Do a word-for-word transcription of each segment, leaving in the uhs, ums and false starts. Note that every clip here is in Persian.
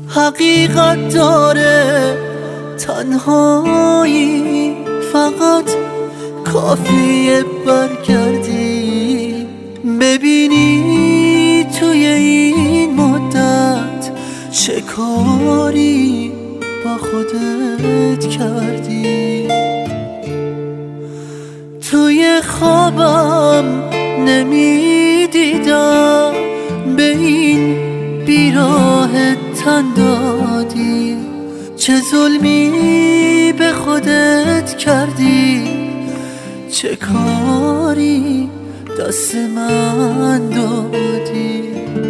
حقیقت داره تنهایی، فقط کافیه برگردی ببینی توی این مدت چه کاری با خودت کردی. توی خوابم نمیدیدم به این بیراه تن دادی، چه ظلمی به خودت کردی، چه کاری دست من دادی.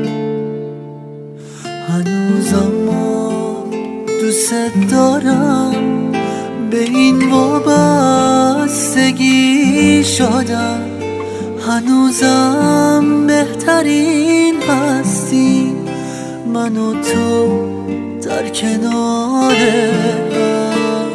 هنوزم دوست دارم، به این وابستگی شدم، هنوزم بهترین هستی من و تو در کنار هم.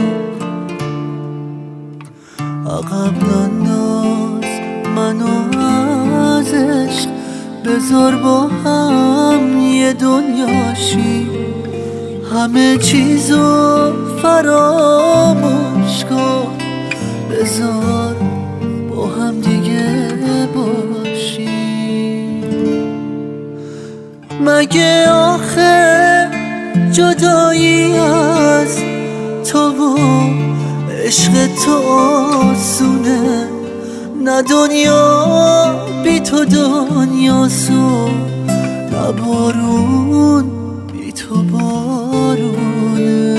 عقب ننداز منو از عشق، بذار با هم یه دنیاشی، همه چیزو فراموش کن، بذار با هم دیگه باشی. مگه آخه جدایی از تو و عشق تو آسونه؟ نه دنیا بی تو دنیاسو، نه بارون بی تو بارونه.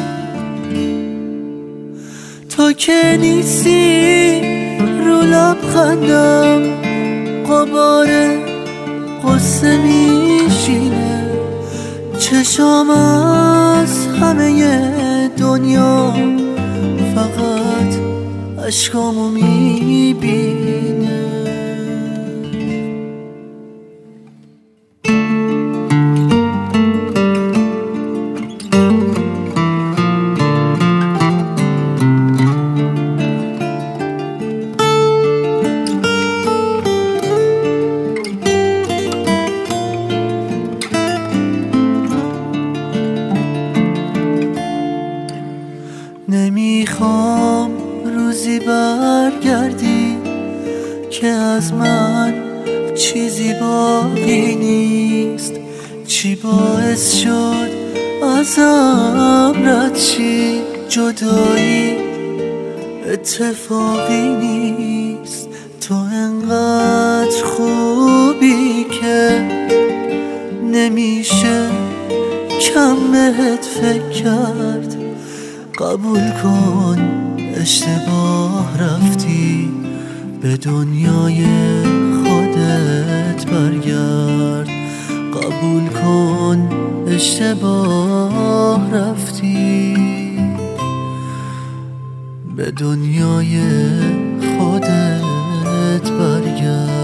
تو که نیستی رو لبخندم غبار قصه میشینه، چشام از همه دنیا فقط اشکامو میبینه. نمیخوام روزی برگردی که از من چیزی باقی نیست، چی باعث شد ازم رد شی؟ جدایی اتفاقی نیست، تو انقدر خوبی که نمیشه کم بهت فکر کرد. قبول کن اشتباه رفتی، به دنیای خودت برگرد. قبول کن اشتباه رفتی، به دنیای خودت برگرد.